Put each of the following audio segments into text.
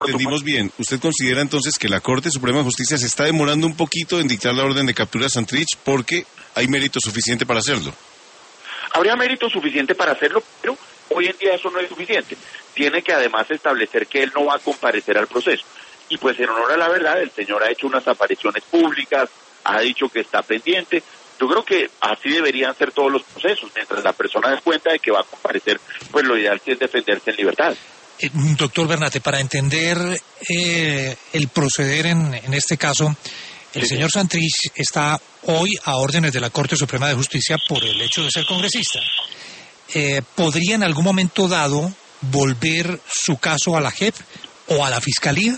entendimos bien, ¿usted considera entonces que la Corte Suprema de Justicia se está demorando un poquito en dictar la orden de captura a Santrich porque hay mérito suficiente para hacerlo? Habría mérito suficiente para hacerlo, pero hoy en día eso no es suficiente. Tiene que además establecer que él no va a comparecer al proceso. Y pues en honor a la verdad, el señor ha hecho unas apariciones públicas, ha dicho que está pendiente. Yo creo que así deberían ser todos los procesos. Mientras la persona dé cuenta de que va a comparecer, pues lo ideal sí es defenderse en libertad. Doctor Bernate, para entender el proceder en este caso, el señor Santrich está hoy a órdenes de la Corte Suprema de Justicia por el hecho de ser congresista. ¿Podría en algún momento dado volver su caso a la JEP o a la Fiscalía?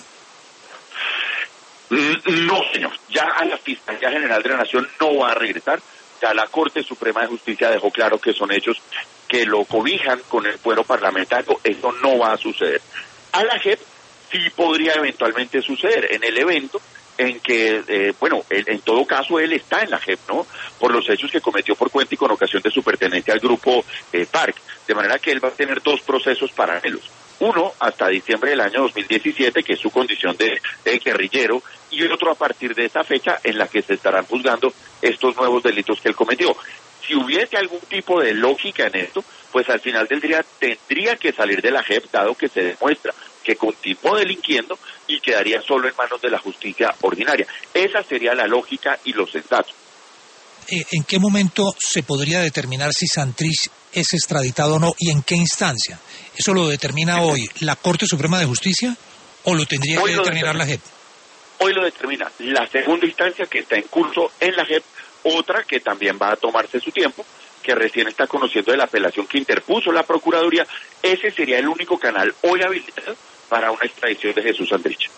No, señor. Ya a la Fiscalía General de la Nación no va a regresar. Ya la Corte Suprema de Justicia dejó claro que son hechos que lo cobijan con el fuero parlamentario. Eso no va a suceder. A la JEP sí podría eventualmente suceder en el evento en que, en todo caso él está en la JEP, ¿no? Por los hechos que cometió por cuenta y con ocasión de su pertenencia al grupo PARC. De manera que él va a tener dos procesos paralelos. Uno hasta diciembre del año 2017, que es su condición de guerrillero, y otro a partir de esa fecha en la que se estarán juzgando estos nuevos delitos que él cometió. Si hubiese algún tipo de lógica en esto, pues al final del día tendría que salir de la JEP, dado que se demuestra que continuó delinquiendo y quedaría solo en manos de la justicia ordinaria. Esa sería la lógica y lo sensato. ¿En qué momento se podría determinar si Santrich es extraditado o no y en qué instancia? ¿Eso lo determina hoy la Corte Suprema de Justicia o lo tendría que determinar la JEP? Hoy lo determina la segunda instancia que está en curso en la JEP, otra que también va a tomarse su tiempo, que recién está conociendo de la apelación que interpuso la Procuraduría. Ese sería el único canal hoy habilitado para una extradición de Jesús Santrich.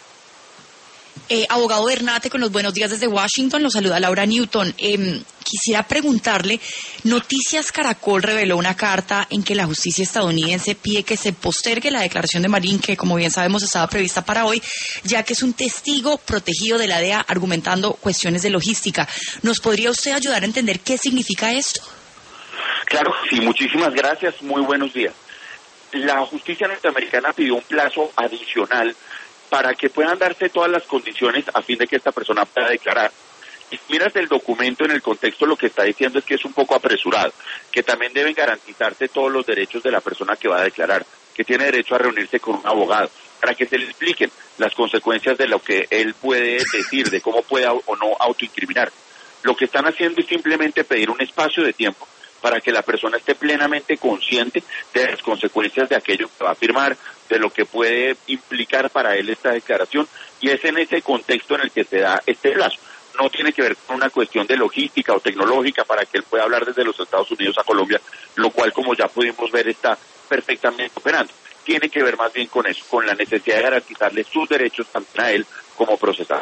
Abogado Bernate, con los buenos días desde Washington, los saluda Laura Newton. Quisiera preguntarle, Noticias Caracol reveló una carta en que la justicia estadounidense pide que se postergue la declaración de Marín, que como bien sabemos estaba prevista para hoy, ya que es un testigo protegido de la DEA argumentando cuestiones de logística. ¿Nos podría usted ayudar a entender qué significa esto? Claro, sí, muchísimas gracias, muy buenos días. La justicia norteamericana pidió un plazo adicional para que puedan darse todas las condiciones a fin de que esta persona pueda declarar. Y miras el documento en el contexto, lo que está diciendo es que es un poco apresurado, que también deben garantizarse todos los derechos de la persona que va a declarar, que tiene derecho a reunirse con un abogado, para que se le expliquen las consecuencias de lo que él puede decir, de cómo puede o no autoincriminar. Lo que están haciendo es simplemente pedir un espacio de tiempo para que la persona esté plenamente consciente de las consecuencias de aquello que va a afirmar, de lo que puede implicar para él esta declaración, y es en ese contexto en el que se da este plazo. No tiene que ver con una cuestión de logística o tecnológica para que él pueda hablar desde los Estados Unidos a Colombia, lo cual, como ya pudimos ver, está perfectamente operando. Tiene que ver más bien con eso, con la necesidad de garantizarle sus derechos también a él como procesado.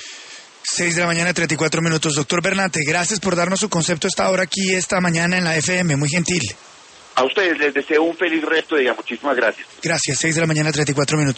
6:34 a.m. Doctor Bernate, gracias por darnos su concepto a esta hora aquí, esta mañana en la FM, muy gentil. A ustedes les deseo un feliz resto de día, muchísimas gracias. Gracias, 6:34 a.m.